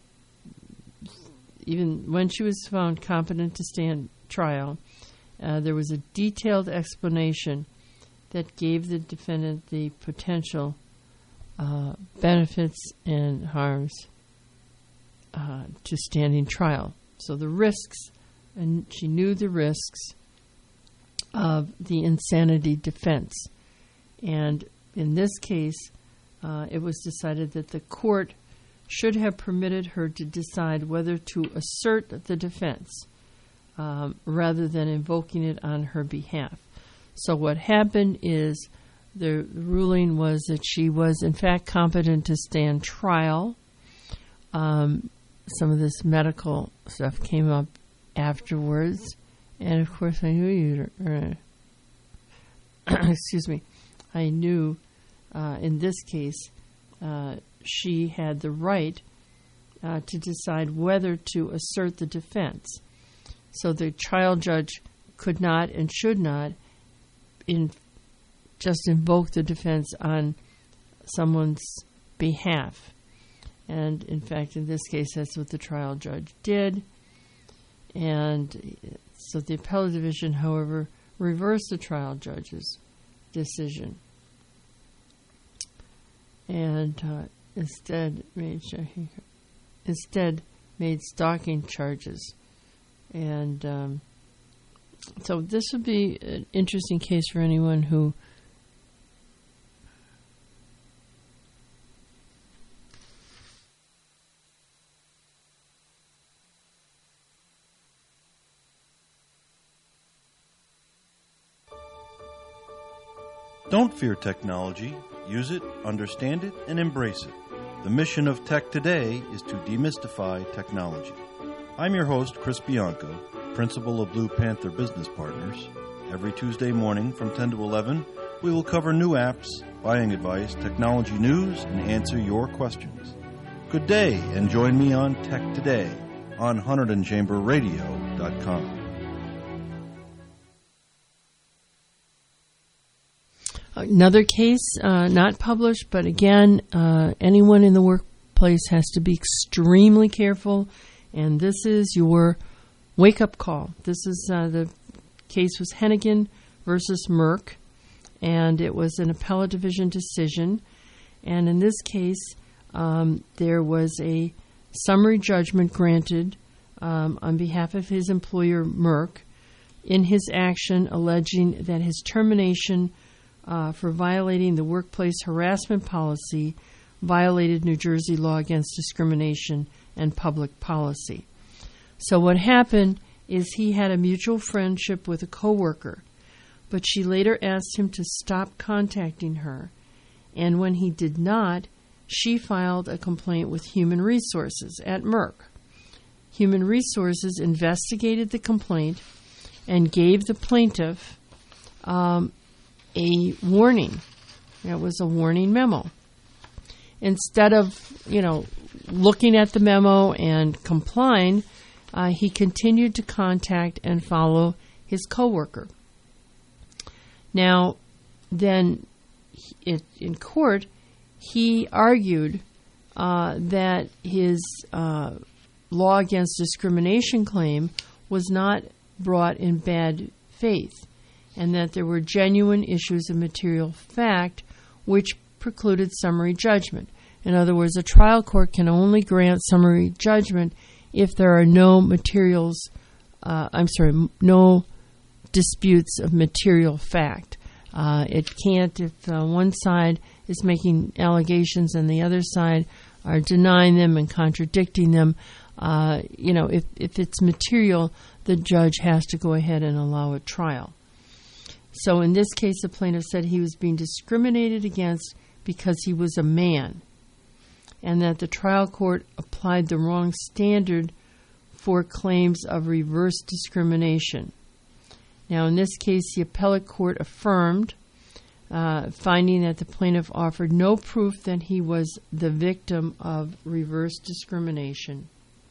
Speaker 16: even when she was found competent to stand trial, uh, there was a detailed explanation that gave the defendant the potential Uh, benefits and harms uh, to standing trial. So the risks, and she knew the risks of the insanity defense. And in this case, uh, it was decided that the court should have permitted her to decide whether to assert the defense um, rather than invoking it on her behalf. So what happened is the ruling was that she was, in fact, competent to stand trial. Um, some of this medical stuff came up afterwards. And, of course, I knew you... Uh, excuse me. I knew, uh, in this case, uh, she had the right uh, to decide whether to assert the defense. So the trial judge could not and should not in just invoke the defense on someone's behalf. And, in fact, in this case, that's what the trial judge did. And so the appellate division, however, reversed the trial judge's decision and uh, instead made instead made stalking charges. And um, so this would be an interesting case for anyone who
Speaker 6: Don't fear technology. Use it, understand it, and embrace it. The mission of Tech Today is to demystify technology. I'm your host, Chris Bianco, principal of Blue Panther Business Partners. Every Tuesday morning from ten to eleven, we will cover new apps, buying advice, technology news, and answer your questions. Good day, and join me on Tech Today on Hunterdon Chamber Radio dot com.
Speaker 16: Another case, uh, not published, but again, uh, anyone in the workplace has to be extremely careful, and this is your wake-up call. This is, uh, the case was Hennigan versus Merck, and it was an appellate division decision, and in this case, um, there was a summary judgment granted um, on behalf of his employer, Merck, in his action alleging that his termination Uh, for violating the workplace harassment policy violated New Jersey law against discrimination and public policy. So what happened is he had a mutual friendship with a coworker, but she later asked him to stop contacting her, and when he did not, she filed a complaint with Human Resources at Merck. Human Resources investigated the complaint and gave the plaintiff um, a warning. It was a warning memo. Instead of, you know, looking at the memo and complying, uh, he continued to contact and follow his coworker. Now, then, it, in court, he argued uh, that his uh, law against discrimination claim was not brought in bad faith, and that there were genuine issues of material fact which precluded summary judgment. In other words, a trial court can only grant summary judgment if there are no materials, uh, I'm sorry, no disputes of material fact. Uh, it can't if uh, one side is making allegations and the other side are denying them and contradicting them. Uh, you know, if, if it's material, the judge has to go ahead and allow a trial. So in this case, the plaintiff said he was being discriminated against because he was a man, and that the trial court applied the wrong standard for claims of reverse discrimination. Now, in this case, the appellate court affirmed, uh, finding that the plaintiff offered no proof that he was the victim of reverse discrimination,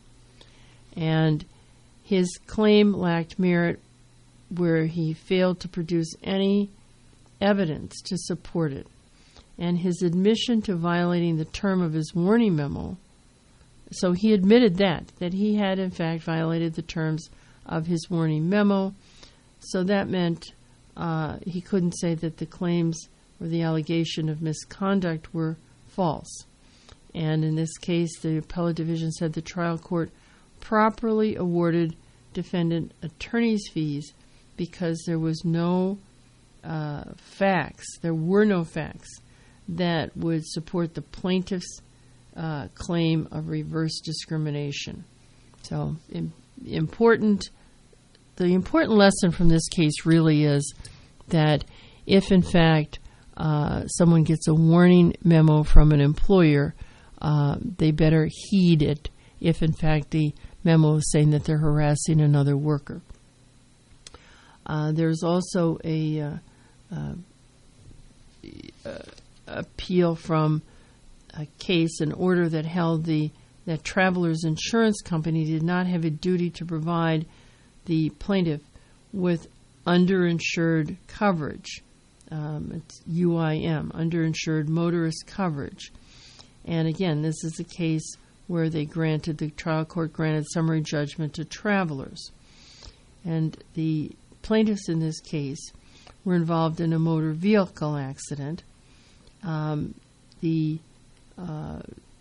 Speaker 16: and his claim lacked merit where he failed to produce any evidence to support it. And his admission to violating the term of his warning memo, so he admitted that, that he had in fact violated the terms of his warning memo. So that meant uh, he couldn't say that the claims or the allegation of misconduct were false. And in this case, the appellate division said the trial court properly awarded defendant attorney's fees because there was no uh, facts, there were no facts that would support the plaintiff's uh, claim of reverse discrimination. So im- important, the important lesson from this case really is that if in fact uh, someone gets a warning memo from an employer, uh, they better heed it if, in fact, the memo is saying that they're harassing another worker. Uh, there's also a uh, uh, uh, appeal from a case, an order that held the that Travelers Insurance Company did not have a duty to provide the plaintiff with underinsured coverage. Um, it's U I M, underinsured motorist coverage. And again, this is a case where they granted, the trial court granted summary judgment to Travelers. And the plaintiffs in this case were involved in a motor vehicle accident. Um, the uh,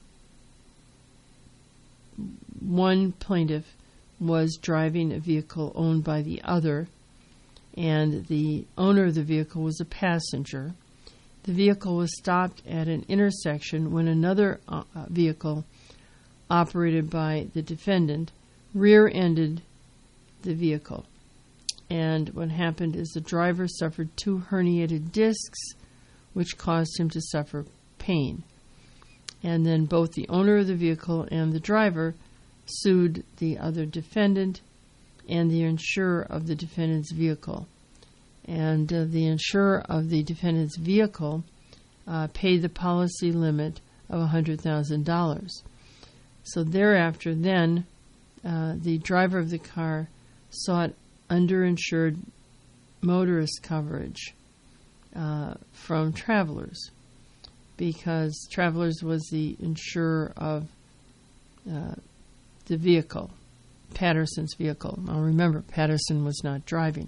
Speaker 16: one plaintiff was driving a vehicle owned by the other, and the owner of the vehicle was a passenger. The vehicle was stopped at an intersection when another uh, vehicle operated by the defendant rear-ended the vehicle. And what happened is the driver suffered two herniated discs, which caused him to suffer pain. And then both the owner of the vehicle and the driver sued the other defendant and the insurer of the defendant's vehicle. And uh, the insurer of the defendant's vehicle uh, paid the policy limit of one hundred thousand dollars. So thereafter, then, uh, the driver of the car sought underinsured motorist coverage uh, from Travelers, because Travelers was the insurer of uh, the vehicle, Patterson's vehicle. Now remember, Patterson was not driving.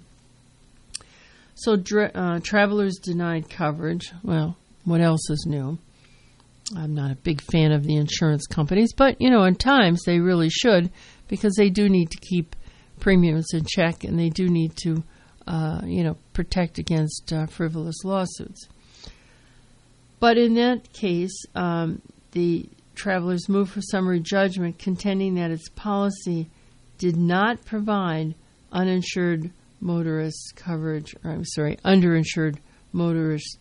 Speaker 16: So uh, Travelers denied coverage. Well, what else is new? I'm not a big fan of the insurance companies, but, you know, at times they really should, because they do need to keep premiums in check, and they do need to, uh, you know, protect against uh, frivolous lawsuits. But in that case, um, the Travelers moved for summary judgment, contending that its policy did not provide uninsured motorist coverage, or I'm sorry, underinsured motorist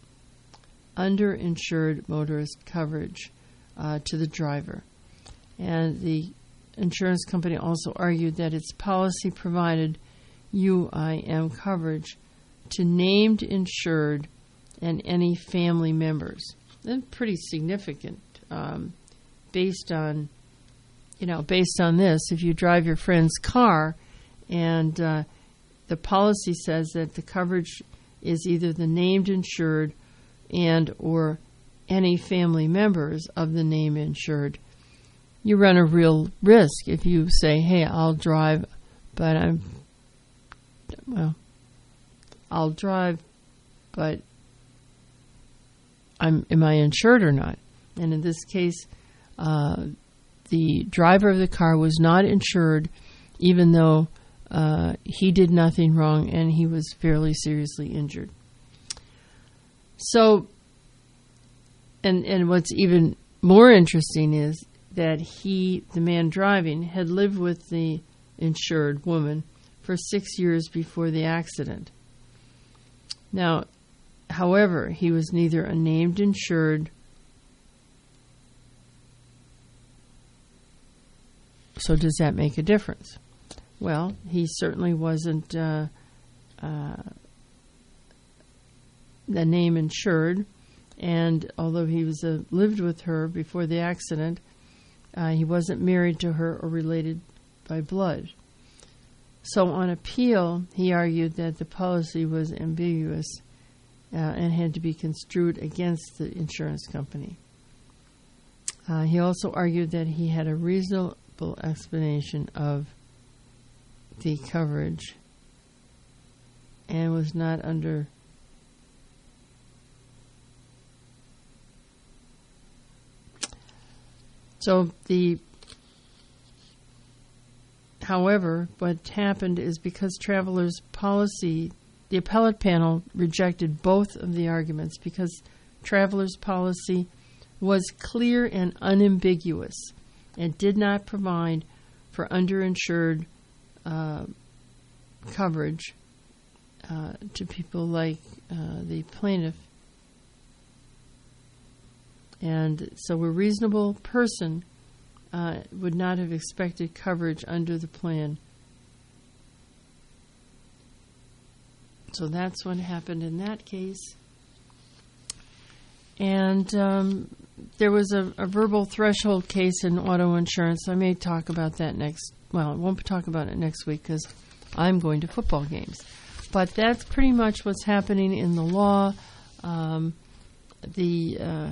Speaker 16: underinsured motorist coverage uh, to the driver. And the insurance company also argued that its policy provided U I M coverage to named insured and any family members. That's pretty significant. Um, based on, you know, based on this, if you drive your friend's car and uh, the policy says that the coverage is either the named insured and or any family members of the name insured, you run a real risk if you say, hey, I'll drive, but I'm, well, I'll drive, but I'm, am I insured or not? And in this case, uh, the driver of the car was not insured, even though uh, he did nothing wrong and he was fairly seriously injured. So, and and what's even more interesting is that he, the man driving, had lived with the insured woman for six years before the accident. Now, however, he was neither a named insured. So does that make a difference? Well, he certainly wasn't uh, uh, the name insured, and although he was uh, lived with her before the accident, uh, he wasn't married to her or related by blood. So on appeal, he argued that the policy was ambiguous uh, and had to be construed against the insurance company. Uh, he also argued that he had a reasonable explanation of the coverage and was not under so the however what happened is because Travelers' policy, the appellate panel rejected both of the arguments because Travelers' policy was clear and unambiguous and did not provide for underinsured uh, coverage uh, to people like uh, the plaintiff And so a reasonable person uh, would not have expected coverage under the plan. So that's what happened in that case. And um, there was a, a verbal threshold case in auto insurance. I may talk about that next. Well, I won't talk about it next week because I'm going to football games. But that's pretty much what's happening in the law. Um, the uh,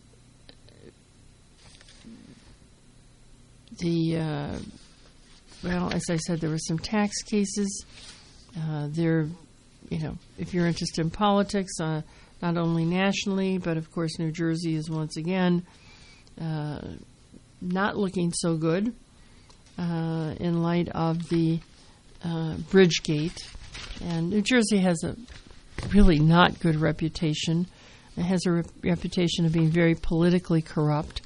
Speaker 16: the uh, well, as I said, there were some tax cases. Uh, there, you know, if you're interested in politics, uh, not only nationally, but of course, New Jersey is once again uh, not looking so good uh, in light of the uh, Bridgegate. And New Jersey has a really not good reputation. It has a re- reputation of being very politically corrupt.